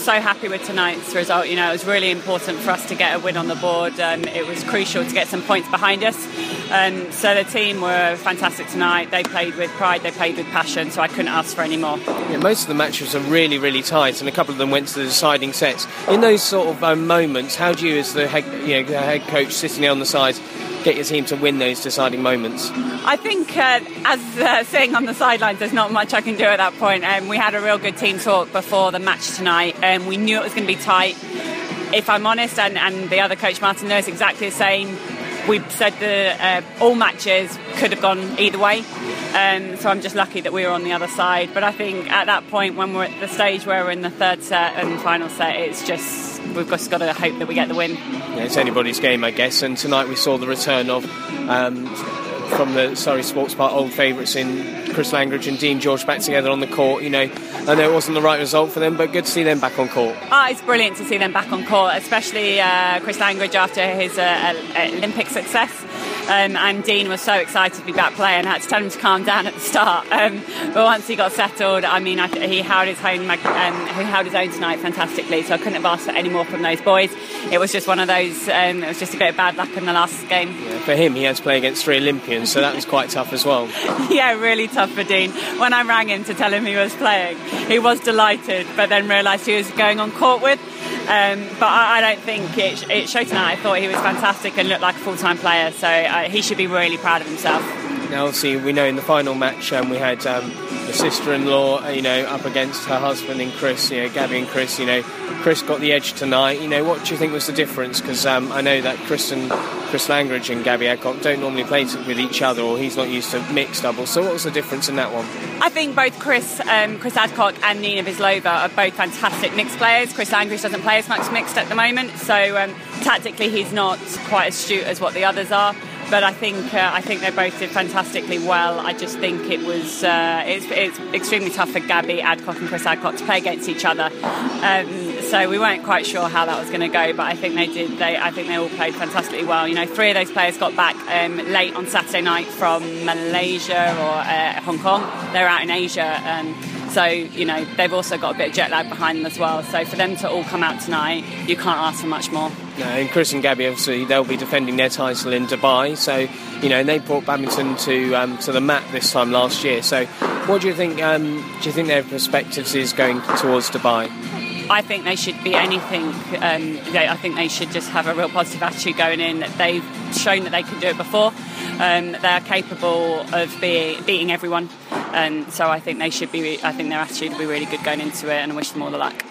so happy with tonight's result. You know, it was really important for us to get a win on the board. It was crucial to get some points behind us. So the team were fantastic tonight. They played with pride, they played with passion, so I couldn't ask for any more. Yeah, most of the matches are really, really tight, and a couple of them went to the deciding sets. In those sort of moments, how do you, as the head coach sitting there on the side, get your team to win those deciding moments? I think, as sitting on the sidelines, there's not much I can do at that point. We had a real good team talk before the match tonight. We knew it was going to be tight. If I'm honest, and the other coach, Martin Lewis, exactly the same. We said all matches could have gone either way. So I'm just lucky that we were on the other side. But I think at that point, when we're at the stage where we're in the third set and final set, it's just we've just got to hope that we get the win. Yeah, it's anybody's game, I guess. And tonight we saw the return of, from the Surrey Sports Park, old favourites in Chris Langridge and Dean George back together on the court. You know, I know it wasn't the right result for them, but good to see them back on court. It's brilliant to see them back on court, especially Chris Langridge after his Olympic success. And Dean was so excited to be back playing. I had to tell him to calm down at the start. But once he got settled, I mean, he held his own. He held his own tonight fantastically. So I couldn't have asked for any more from those boys. It was just one of those. It was just a bit of bad luck in the last game. Yeah, for him, he had to play against 3 Olympians, so that was quite tough as well. Yeah, really tough for Dean. When I rang him to tell him he was playing, he was delighted, but then realised he was going on court with. But I don't think it showed tonight. I thought he was fantastic and looked like a full-time player, so he should be really proud of himself. Now, obviously, we know in the final match we had the sister-in-law, up against her husband and Chris, Gabby and Chris. Chris got the edge tonight. What do you think was the difference? Because I know that Chris Langridge and Gabby Adcock don't normally play with each other, or he's not used to mixed doubles. So what was the difference in that one? I think both Chris Adcock and Nina Bislova are both fantastic mixed players. Chris Langridge doesn't play as much mixed at the moment, so tactically he's not quite as astute as what the others are. But I think they both did fantastically well. I just think it was it's extremely tough for Gabby Adcock and Chris Adcock to play against each other. So we weren't quite sure how that was going to go, but I think they did. I think they all played fantastically well. 3 of those players got back late on Saturday night from Malaysia or Hong Kong. They're out in Asia. So, they've also got a bit of jet lag behind them as well. So for them to all come out tonight, you can't ask for much more. No, and Chris and Gabby, obviously, they'll be defending their title in Dubai. So, and they brought badminton to the mat this time last year. So what do you think? Do you think their perspectives is going towards Dubai? I think they should be anything. I think they should just have a real positive attitude going in. They've shown that they can do it before. They're capable of beating everyone. And so I think they should be. I think their attitude will be really good going into it, and I wish them all the luck.